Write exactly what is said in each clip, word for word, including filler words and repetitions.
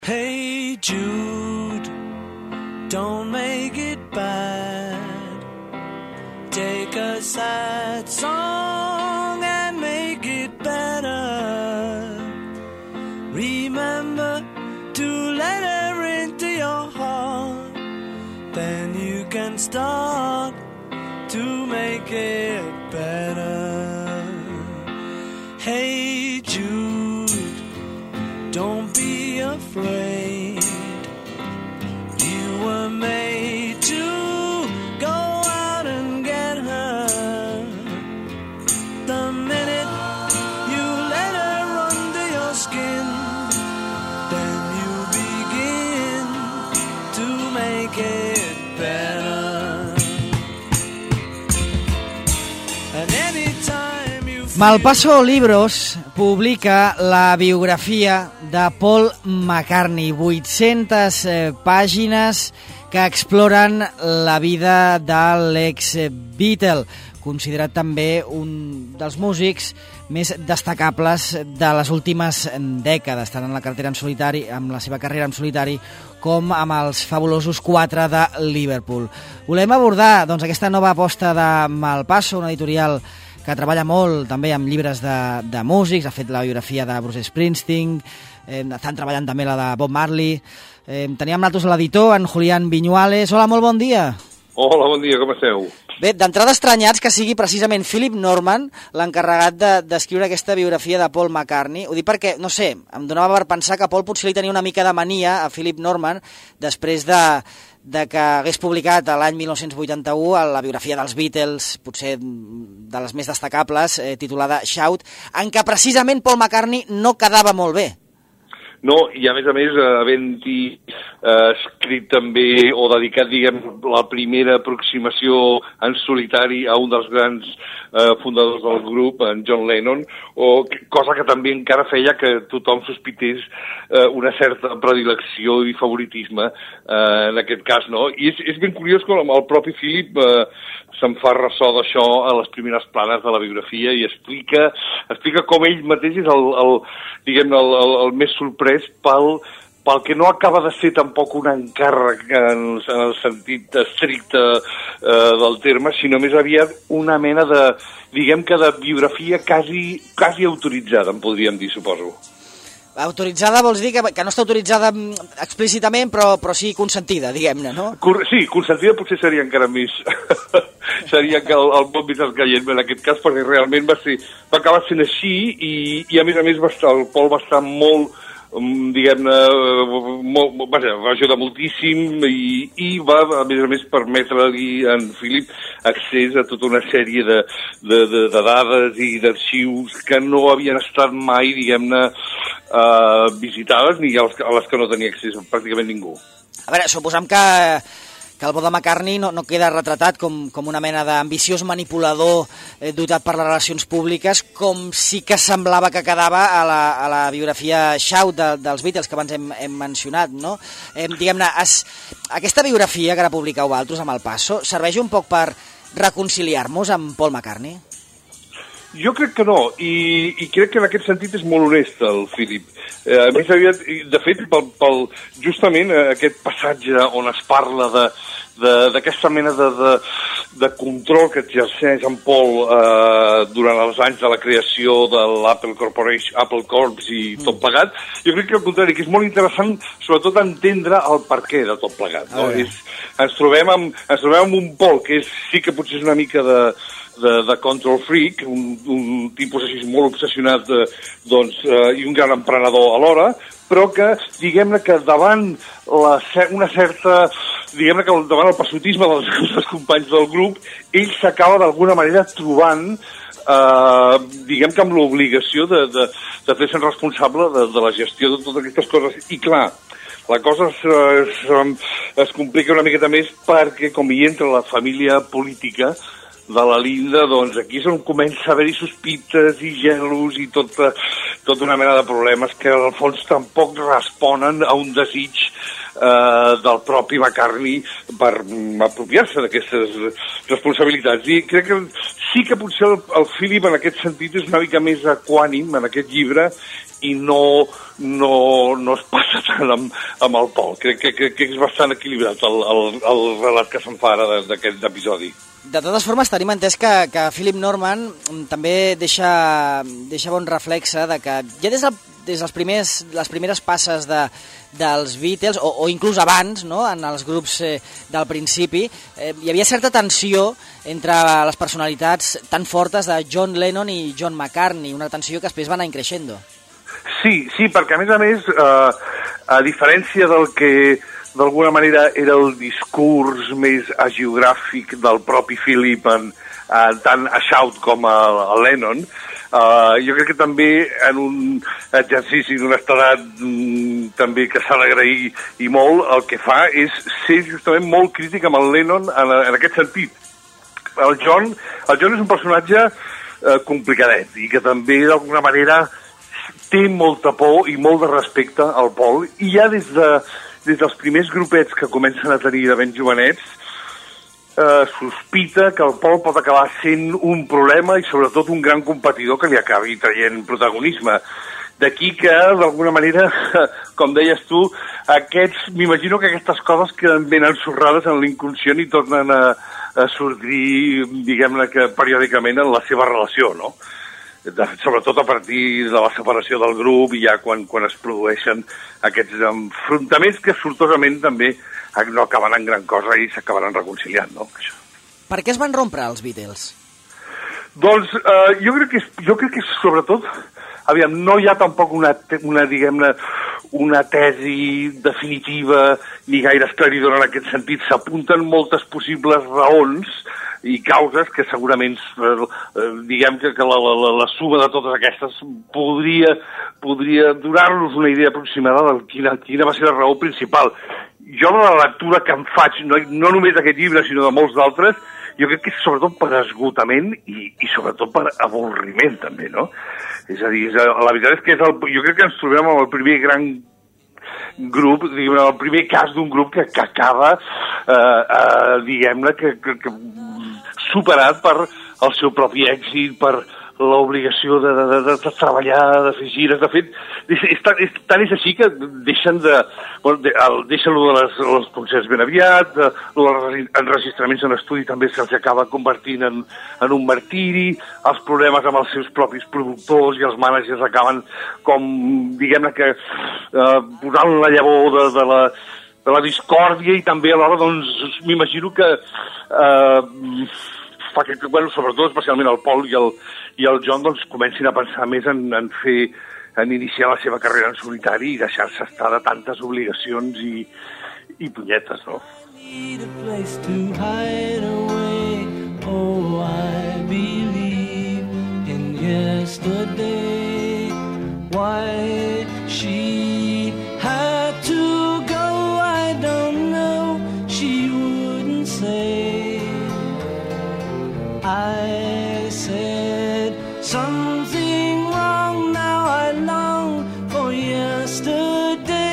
Hey Jude, don't make it bad. Take a sad song and make it better. Remember to let her into your heart. Then you can start to make it better. Hey Jude, don't be afraid. You were made to go out and get her. The minute you let her under your skin, then you begin to make it better. And anytime you Malpaso Libros publica la biografia de Paul McCartney, vuit-centes eh, pàgines que exploren la vida de l'ex-Beatle, considerat també un dels músics més destacables de les últimes dècades, tant en la carrera en solitari, amb la seva carrera en solitari, com amb els fabulosos quatre de Liverpool. Volem abordar doncs, aquesta nova aposta de Malpaso, una editorial que treballa molt també amb llibres de, de músics, ha fet la biografia de Bruce Springsteen, eh, estan treballant també la de Bob Marley. Eh, teníem nosaltres l'editor, en Julián Viñuales. Hola, molt bon dia. Hola, bon dia, com esteu? Bé, d'entrada estranyats que sigui precisament Philip Norman l'encarregat de, d'escriure aquesta biografia de Paul McCartney. Ho dic perquè, no sé, em donava per pensar que Paul potser li tenia una mica de mania a Philip Norman després de, de que hagués publicat l'any mil nou-cents vuitanta-u la biografia dels Beatles, potser de les més destacables, eh, titulada Shout, en què precisament Paul McCartney no quedava molt bé. No, i a més a més, havent-hi eh, escrit també, o dedicat, diguem, la primera aproximació en solitari a un dels grans eh, fundadors del grup, en John Lennon, o, cosa que també encara feia que tothom sospités eh, una certa predilecció i favoritisme eh, en aquest cas, no? I és, és ben curiós com el propi Philip eh, se'n fa ressò d'això a les primeres planes de la biografia i explica, explica com ell mateix és el, el diguem, el, el, el més sorprès pel, pel que no acaba de ser tampoc un encàrrec en, en el sentit estricte eh, del terme, sinó més aviat una mena de, diguem que de biografia quasi, quasi autoritzada, en podríem dir, suposo. Autoritzada vols dir que, que no està autoritzada explícitament, però, però sí consentida, diguem-ne, no? Sí, consentida potser seria encara més... seria que el, el bon Vital Caient en aquest cas, perquè realment va ser va acabar sent així i, i a més a més va estar, el Paul va estar molt, diguem-ne, molt, vaja, va ajudar moltíssim i, i va, a més a més, permetre-li a en Philip accés a tota una sèrie de, de, de, de dades i d'arxius que no havien estat mai, diguem-ne, uh, visitades ni a les, a les que no tenia accés pràcticament ningú. A veure, suposem que, que el bo de McCartney no, no queda retratat com, com una mena d'ambiciós manipulador eh, dotat per les relacions públiques, com sí que semblava que quedava a la, a la biografia Shout de, dels Beatles que abans hem, hem mencionat, no? Eh, diguem-ne, es, aquesta biografia que ara publicau vosaltres amb Malpaso serveix un poc per reconciliar-nos amb Paul McCartney? Jo crec que no, i, i crec que en aquest sentit és molt honest el Philip. Eh, més aviat, de fet, pel, pel, justament eh, aquest passatge on es parla de d'aquesta mena de, de, de control que exerceix en Paul eh, durant els anys de la creació de l'Apple Corporation, Apple Corps i tot plegat, jo crec que al contrari, que és molt interessant sobretot entendre el perquè de tot plegat, no? És, ens, trobem amb, ens trobem amb un Paul que és, sí que potser és una mica de De, de control freak, un, un tipus així molt obsessionat de, doncs, eh, i un gran emprenedor alhora, però que, diguem-ne que davant la, una certa, diguem-ne que davant el passotisme dels, dels companys del grup, ell s'acaba d'alguna manera trobant, eh, diguem que amb l'obligació de, de, de fer-se'n responsable de, de la gestió de totes aquestes coses. I clar, la cosa es, es, es complica una miqueta més perquè, com hi entra la família política de la Linda, doncs aquí és on comença a haver-hi sospites i gelos i tota, tota una mena de problemes que al fons tampoc responen a un desig eh, del propi McCartney per apropiar-se d'aquestes responsabilitats. I crec que sí que potser el, el Philip en aquest sentit és una mica més equànim en aquest llibre i no, no, no es passa tant amb, amb el Paul. Crec que, que, que és bastant equilibrat el, el, el relat que se'n fa ara d'aquest episodi. De totes formes, tenim entès que, que Philip Norman també deixa, deixa bon reflexe de que ja des, del, des dels primers, les primeres passes de, dels Beatles, o, o inclús abans, no?, en els grups eh, del principi, eh, hi havia certa tensió entre les personalitats tan fortes de John Lennon i John McCartney, una tensió que després va anar increixendo. Sí, sí, perquè a més a més, eh, a diferència del que d'alguna manera era el discurs més hagiogràfic del propi Philip, en, en tant a Shout com a, a Lennon, uh, jo crec que també en un exercici d'honestedat mm, també que s'ha d'agrair i molt, el que fa és ser justament molt crític amb el Lennon en, en aquest sentit. El John, el John és un personatge uh, complicadet i que també d'alguna manera té molta por i molt de respecte al Paul, i ja des de des dels primers grupets que comencen a tenir de ben jovenets, eh, sospita que el Paul pot acabar sent un problema i sobretot un gran competidor que li acabi traient protagonisme. D'aquí que, d'alguna manera, com deies tu, aquests, m'imagino que aquestes coses queden ben ensorrades en l'inconscient i tornen a, a sortir, diguem-ne que periòdicament en la seva relació, no? De, sobretot a partir de la separació del grup i ja quan, quan es produeixen aquests enfrontaments que sortosament també no acaben en gran cosa i s'acabaran reconciliant, no? Això. Per què es van rompre els Beatles? Doncs eh, jo crec que és, jo crec que és sobretot, aviam, no hi ha tampoc una, una diguem-ne, una tesi definitiva ni gaire esclaridora en aquest sentit. S'apunten moltes possibles raons i causes que segurament, eh, diguem que, que la, la, la suma de totes aquestes podria, podria donar-nos una idea aproximada de quina, quina va ser la raó principal. Jo, la lectura que em faig, no, no només d'aquest llibre, sinó de molts d'altres, jo crec que és sobretot per esgotament i, i sobretot per avorriment, també, no? És a dir, és, la veritat és que és el, jo crec que ens trobem amb el primer gran grup, diguem-ne, el primer cas d'un grup que, que acaba, eh, eh, diguem-ne, que, que, que superat per el seu propi èxit, per l'obligació de, de, de, de treballar, de fer gires. De fet, és, és, tan, és, tant és així que deixen de, bueno, de, el, deixen de les, els concerts ben aviat, de, els enregistraments en estudi també se'ls acaba convertint en, en un martiri, els problemes amb els seus propis productors i els mànagers acaben com, diguem-ne que, eh, posant la llavor de, de la de la discòrdia i també alhora, doncs, m'imagino que eh, fa que, bueno, sobretot especialment el Paul i el, i el John, doncs, comencin a pensar més en, en fer, en iniciar la seva carrera en solitari i deixar-se estar de tantes obligacions i, i punyetes, no? Need a place to hide away. Oh, I believe in yesterday. Why she had to go, I don't know. She wouldn't say. I said something wrong, now I long for yesterday.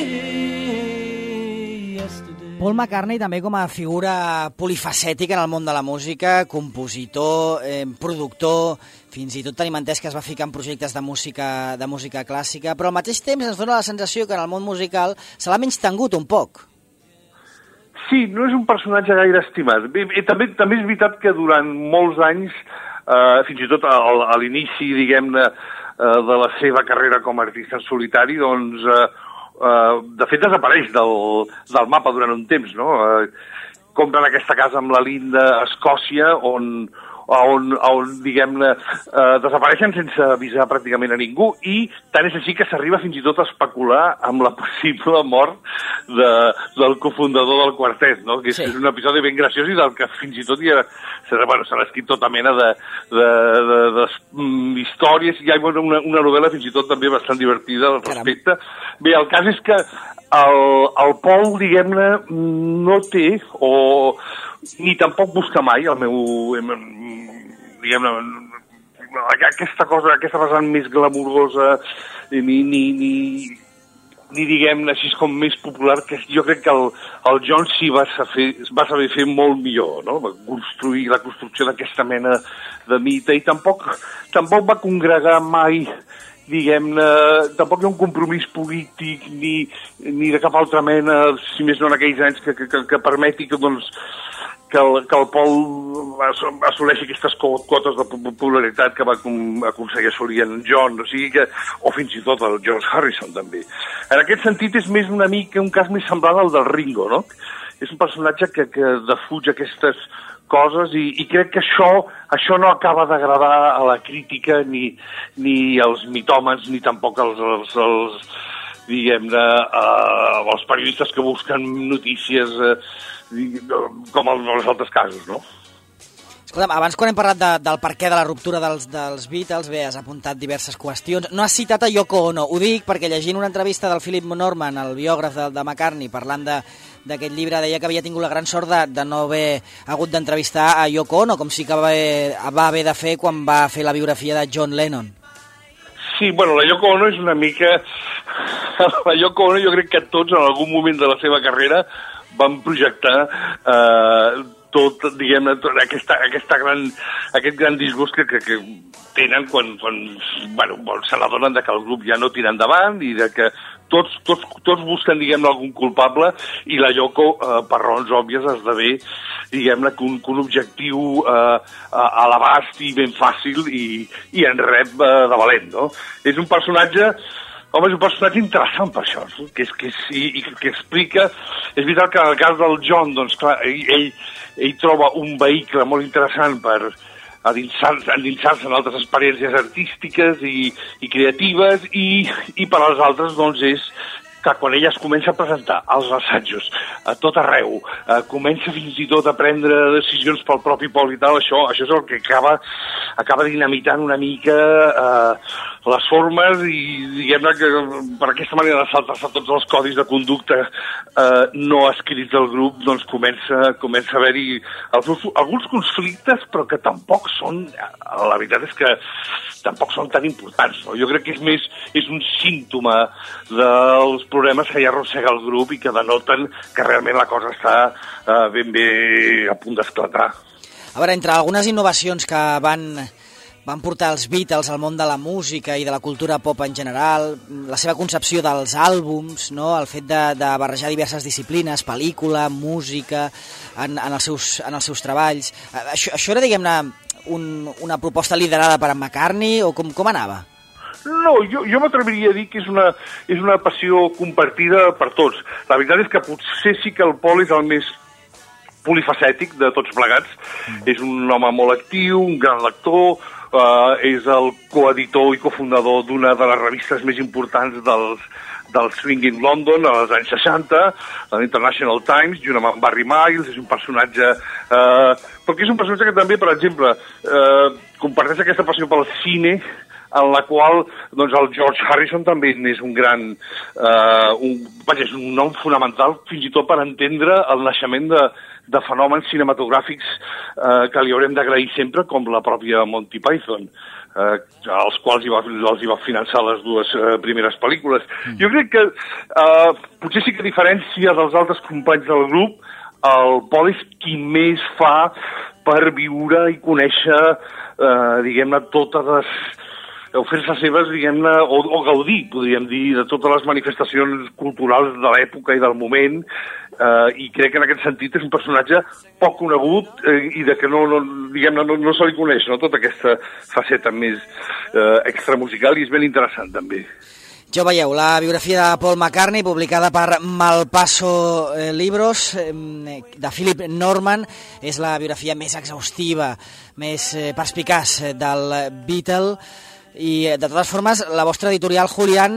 Yesterday. Paul McCartney també com a figura polifacètica en el món de la música, compositor, eh, productor, fins i tot tenim entès que es va ficar en projectes de música, de música clàssica, però al mateix temps ens dona la sensació que en el món musical se l'ha menystingut un poc. Sí, no és un personatge gaire estimat. I, i també, també és veritat que durant molts anys, eh, fins i tot a, a l'inici, diguem-ne, eh, de la seva carrera com a artista en solitari, doncs, eh, eh, de fet desapareix del, del mapa durant un temps, no? Eh, compren aquesta casa amb la Linda a Escòcia, on, on, on diguem-ne, eh, desapareixen sense avisar pràcticament a ningú, i tant és així que s'arriba fins i tot a especular amb la possible mort de, del cofundador del quartet, no? Que és, sí. És un episodi ben graciós i del que fins i tot hi ha, bueno, s'ha escrit tota mena de, de, de, de, de històries, i hi ha una, una novel·la fins i tot també bastant divertida al respecte. Caram. Bé, el cas és que el, el Paul, diguem-ne, no té, o ni tampoc busca mai, el meu, diguem-ne, aquesta cosa, aquesta vessant més glamurosa, ni, ni, ni ni diguem-ne així com més popular, que jo crec que el, el John sí va saber, va saber fer molt millor, no? Va construir la construcció d'aquesta mena de mite, i tampoc, tampoc va congregar mai, diguem-ne, tampoc hi ha un compromís polític ni, ni de cap altra mena, si més no en aquells anys, que, que, que permeti que, doncs, que el, que el Paul assoleixi aquestes quotes de popularitat que va aconseguir assolir en John, o sigui que, o fins i tot el George Harrison també. En aquest sentit és més una mica un cas més semblant al del Ringo, no? És un personatge que, que defuig aquestes coses i, i crec que això, això no acaba d'agradar a la crítica ni, ni als mitòmens ni tampoc als, als, als diguem-ne, uh, els periodistes que busquen notícies uh, com en els altres casos, no? Escolta'm, abans quan hem parlat de, del perquè de la ruptura dels, dels Beatles, bé, has apuntat diverses qüestions. No has citat a Yoko Ono, ho dic perquè llegint una entrevista del Philip Norman, el biògraf de, de McCartney, parlant de d'aquest llibre, deia que havia tingut la gran sort de, de no haver hagut d'entrevistar a Yoko Ono, com sí que va haver, va haver de fer quan va fer la biografia de John Lennon. Sí, bueno, la Yoko Ono és una mica... La Yoko Ono jo crec que tots en algun moment de la seva carrera van projectar eh, tot, diguem-ne, tot aquesta, aquesta gran, aquest gran disgust que, que, que tenen quan, quan bueno, se n'adonen que el grup ja no tira endavant i de que tots, tots, tots busquen, diguem-ne, algun culpable, i la Yoko, eh, per raons òbvies, esdevé, diguem-ne, que un, que un objectiu eh, a l'abast i ben fàcil i, i en rep eh, de valent, no? És un personatge... Home, és un personatge interessant per això, que, és, que, és, i, i que explica... És veritat que en el cas del John, doncs clar, ell, ell, ell troba un vehicle molt interessant per endinsar-se endinsar en altres experiències artístiques i, i creatives, i, i per als altres, doncs, és que quan ella es comença a presentar als assajos a tot arreu, eh, comença fins i tot a prendre decisions pel propi Paul i tal, això, això és el que acaba, acaba dinamitant una mica eh, les formes i, diguem-ne, que per aquesta manera de saltar-se tots els codis de conducta eh, no escrits del grup, doncs comença, comença a haver-hi alguns, alguns conflictes, però que tampoc són, la veritat és que tampoc són tan importants, no? Jo crec que és més, és un símptoma dels problemes que ja arrossega el grup i que denoten que realment la cosa està eh, ben bé a punt d'esclatar. A veure, entre algunes innovacions que van, van portar els Beatles al món de la música i de la cultura pop en general, la seva concepció dels àlbums, no? El fet de, de barrejar diverses disciplines, pel·lícula, música, en, en, els, seus, en els seus treballs. Això, això era, diguem-ne, un, una proposta liderada per en McCartney o com, com anava? No, jo, jo m'atreviria a dir que és una, és una passió compartida per tots. La veritat és que potser sí que el Paul és el més polifacètic de tots plegats. Mm. És un home molt actiu, un gran lector, uh, és el coeditor i cofundador d'una de les revistes més importants dels, del swing in London als anys seixanta, l'International Times, junt amb Barry Miles. És un personatge... Uh, perquè és un personatge que també, per exemple, uh, comparteix aquesta passió pel cine, en la qual doncs, el George Harrison també és un gran... Eh, un, vaja, és un nom fonamental fins i tot per entendre el naixement de, de fenòmens cinematogràfics eh, que li haurem d'agrair sempre, com la pròpia Monty Python, eh, als quals hi va, els hi va finançar les dues eh, primeres pel·lícules. Mm. Jo crec que eh, potser sí que a diferència dels altres companys del grup, el Paul és qui més fa per viure i conèixer, eh, diguem-ne, totes les... o fer-se seves, diguem-ne, o, o gaudir, podríem dir, de totes les manifestacions culturals de l'època i del moment, eh, i crec que en aquest sentit és un personatge poc conegut eh, i de que no, no, diguem-ne, no, no se li coneix, no?, tota aquesta faceta més eh, extramusical, i és ben interessant, també. Ja ho veieu, la biografia de Paul McCartney, publicada per Malpaso eh, Libros, eh, de Philip Norman, és la biografia més exhaustiva, més eh, perspicaç del Beatle. I, de totes formes, la vostra editorial, Julián,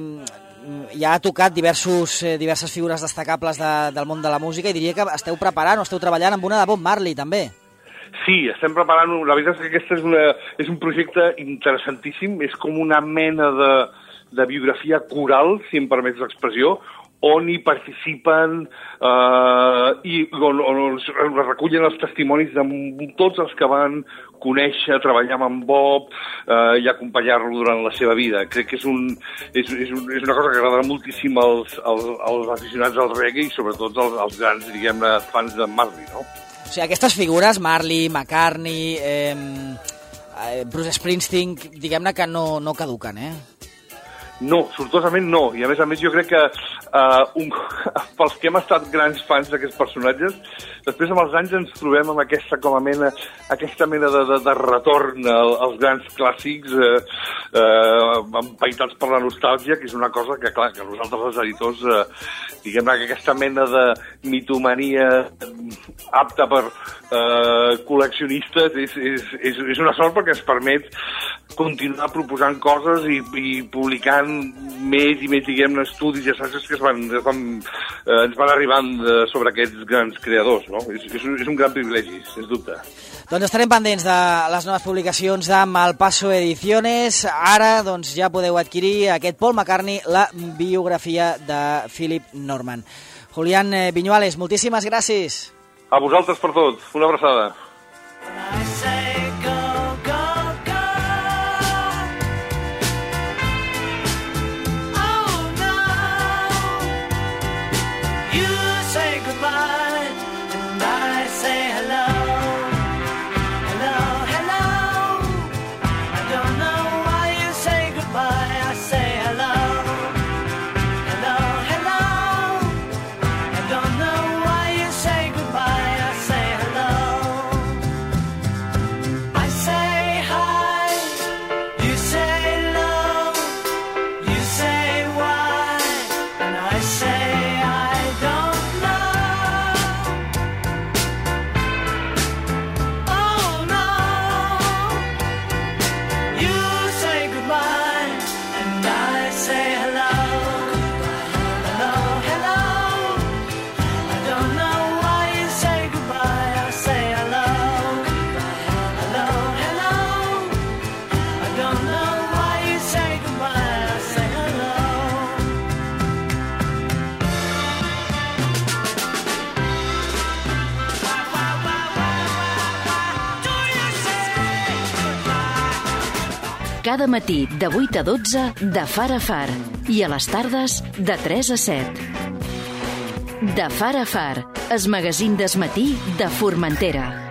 ja ha tocat diversos, eh, diverses figures destacables de, del món de la música, i diria que esteu preparant o esteu treballant amb una de Bob Marley, també. Sí, estem preparant... La veritat és que aquest és, una, és un projecte interessantíssim, és com una mena de, de biografia coral, si em permets l'expressió, on hi participen eh, i on, on es recullen els testimonis de tots els que van conèixer, treballar amb en Bob eh, i acompanyar-lo durant la seva vida. Crec que és, un, és, és, un, és una cosa que agradarà moltíssim als, als, als aficionats al reggae i sobretot als, als grans, diguem-ne, fans de Marley, no? O sigui, aquestes figures, Marley, McCartney, eh, Bruce Springsteen, diguem-ne que no, no caduquen, eh? No, sortosament no. I a més a més jo crec que uh, un, pels que hem estat grans fans d'aquests personatges, després amb els anys ens trobem amb aquesta com a mena, aquesta mena de, de, de retorn als grans clàssics eh, eh, empaitats per la nostàlgia, que és una cosa que, clar, que nosaltres els editors, eh, diguem-ne que aquesta mena de mitomania apta per eh, col·leccionistes és, és, és, és una sort perquè ens permet continuar proposant coses i, i publicant més i més, diguem-ne, estudis i assajos que es van, es van, eh, ens van arribant de, sobre aquests grans creadors, no? És, és, un, és un gran privilegi, sens dubte. Doncs estarem pendents de les noves publicacions de Malpaso Ediciones. Ara doncs, ja podeu adquirir aquest Paul McCartney, la biografia de Philip Norman. Julián Viñuales, moltíssimes gràcies. A vosaltres per tot. Una abraçada. Cada matí de vuit a dotze de Far a Far i a les tardes de tres a set. De Far a Far, el magazín del matí de Formentera.